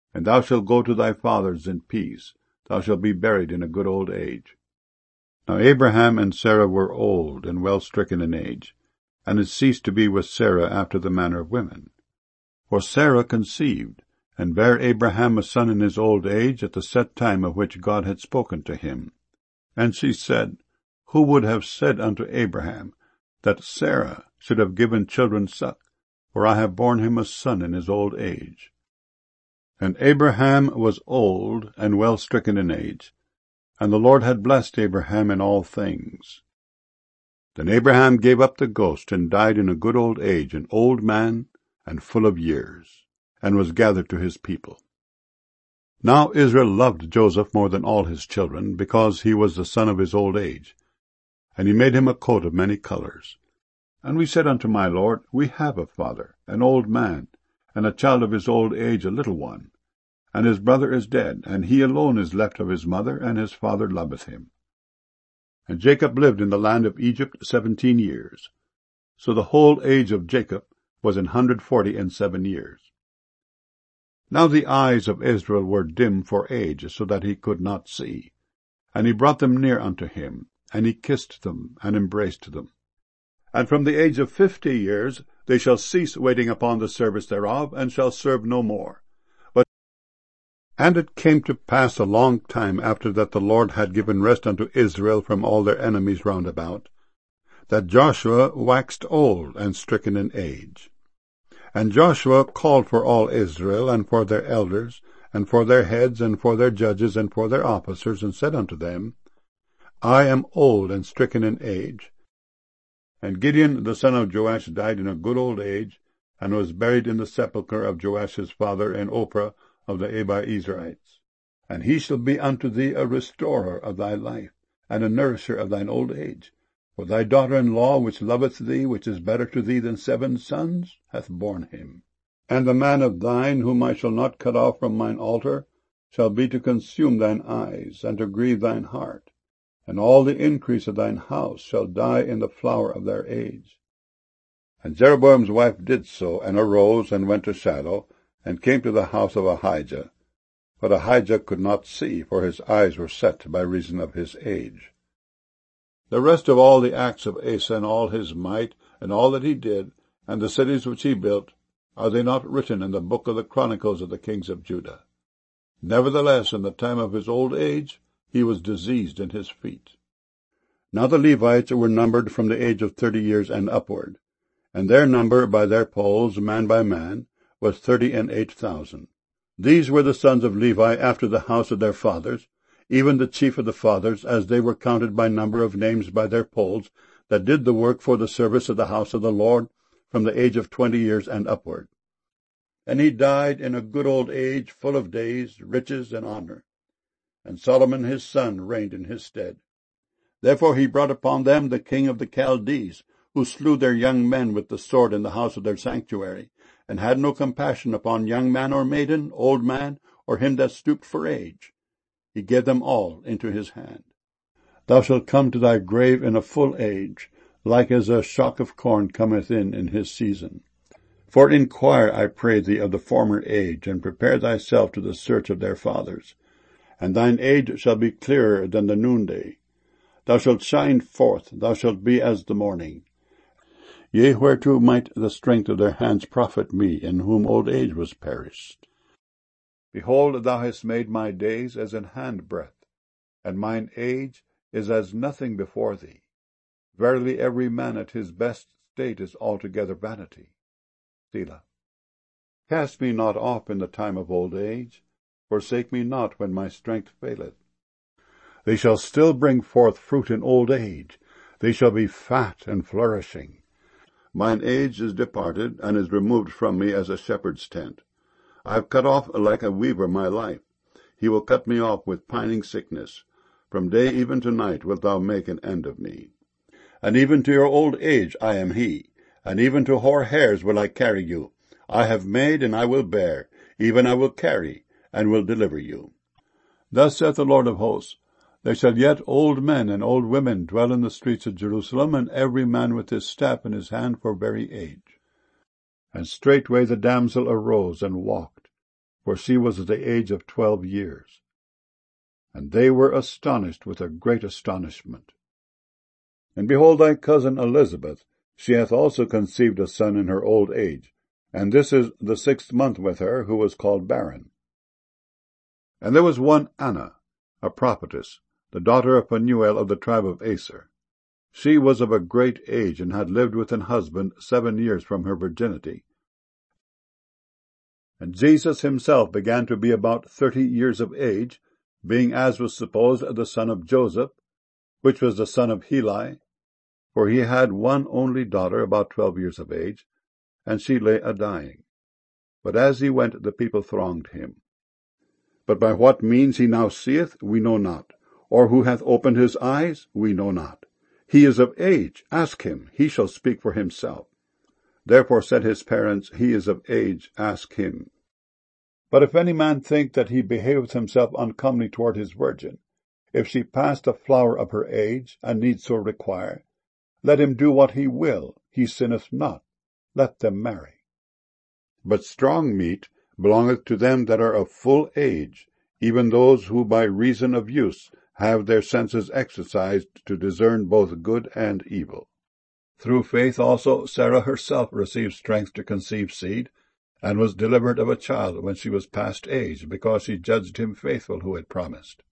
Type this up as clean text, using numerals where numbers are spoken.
and thou shalt go to thy fathers in peace. Thou shalt be buried in a good old age. Now Abraham and Sarah were old and well stricken in age, and it ceased to be with Sarah after the manner of women. For Sarah conceived, and bare Abraham a son in his old age at the set time of which God had spoken to him. And she said, Who would have said unto Abraham that Sarah should have given children suck? For I have borne him a son in his old age. And Abraham was old and well stricken in age, and the Lord had blessed Abraham in all things. Then Abraham gave up the ghost, and died in a good old age, an old man and full of years, and was gathered to his people. Now Israel loved Joseph more than all his children, because he was the son of his old age, and he made him a coat of many colors. And we said unto my Lord, We have a father, an old man, and a child of his old age, a little one. And his brother is dead, and he alone is left of his mother, and his father loveth him. And Jacob lived in the land of Egypt 17 years. So the whole age of Jacob was 147 years. Now the eyes of Israel were dim for age, so that he could not see. And he brought them near unto him, and he kissed them, and embraced them. And from the age of 50 years they shall cease waiting upon the service thereof, and shall serve no more. And it came to pass a long time after that the Lord had given rest unto Israel from all their enemies round about, that Joshua waxed old and stricken in age. And Joshua called for all Israel, and for their elders, and for their heads, and for their judges, and for their officers, and said unto them, I am old and stricken in age. And Gideon the son of Joash died in a good old age, and was buried in the sepulchre of Joash his father in Ophrah of the Abiezrites. And he shall be unto thee a restorer of thy life, and a nourisher of thine old age. For thy daughter-in-law, which loveth thee, which is better to thee than 7 sons, hath borne him. And the man of thine, whom I shall not cut off from mine altar, shall be to consume thine eyes, and to grieve thine heart. And all the increase of thine house shall die in the flower of their age. And Jeroboam's wife did so, and arose, and went to Shiloh, and came to the house of Ahijah. But Ahijah could not see, for his eyes were set by reason of his age. The rest of all the acts of Asa, and all his might, and all that he did, and the cities which he built, are they not written in the book of the chronicles of the kings of Judah? Nevertheless, in the time of his old age, he was diseased in his feet. Now the Levites were numbered from the age of 30 years and upward, and their number by their polls, man by man, was 38,000. These were the sons of Levi after the house of their fathers, even the chief of the fathers, as they were counted by number of names by their polls, that did the work for the service of the house of the Lord, from the age of 20 years and upward. And he died in a good old age, full of days, riches, and honor. And Solomon his son reigned in his stead. Therefore he brought upon them the king of the Chaldees, who slew their young men with the sword in the house of their sanctuary, and had no compassion upon young man or maiden, old man, or him that stooped for age. He gave them all into his hand. Thou shalt come to thy grave in a full age, like as a shock of corn cometh in his season. For inquire, I pray thee, of the former age, and prepare thyself to the search of their fathers. And thine age shall be clearer than the noonday. Thou shalt shine forth, thou shalt be as the morning. Yea, whereto might the strength of their hands profit me, in whom old age was perished? Behold, thou hast made my days as an handbreadth, and mine age is as nothing before thee. Verily every man at his best state is altogether vanity. Selah. Cast me not off in the time of old age, forsake me not when my strength faileth. They shall still bring forth fruit in old age, they shall be fat and flourishing. Mine age is departed, and is removed from me as a shepherd's tent. I have cut off like a weaver my life. He will cut me off with pining sickness. From day even to night wilt thou make an end of me. And even to your old age I am he, and even to hoar hairs will I carry you. I have made, and I will bear, even I will carry, and will deliver you. Thus saith the Lord of hosts, There shall yet old men and old women dwell in the streets of Jerusalem, and every man with his staff in his hand for very age. And straightway the damsel arose and walked, for she was at the age of 12 years. And they were astonished with a great astonishment. And behold, thy cousin Elizabeth, she hath also conceived a son in her old age, and this is the 6th month with her, who was called barren. And there was one Anna, a prophetess, the daughter of Phanuel of the tribe of Aser. She was of a great age, and had lived with an husband 7 years from her virginity. And Jesus himself began to be about 30 years of age, being, as was supposed, the son of Joseph, which was the son of Heli, for he had one only daughter, about 12 years of age, and she lay a-dying. But as he went, the people thronged him. But by what means he now seeth, we know not, or who hath opened his eyes, we know not. He is of age, ask him, he shall speak for himself. Therefore said his parents, He is of age, ask him. But if any man think that he behaveth himself uncomely toward his virgin, if she pass the flower of her age, and need so require, let him do what he will, he sinneth not, let them marry. But strong meat belongeth to them that are of full age, even those who by reason of use have their senses exercised to discern both good and evil. Through faith also Sarah herself received strength to conceive seed, and was delivered of a child when she was past age, because she judged him faithful who had promised.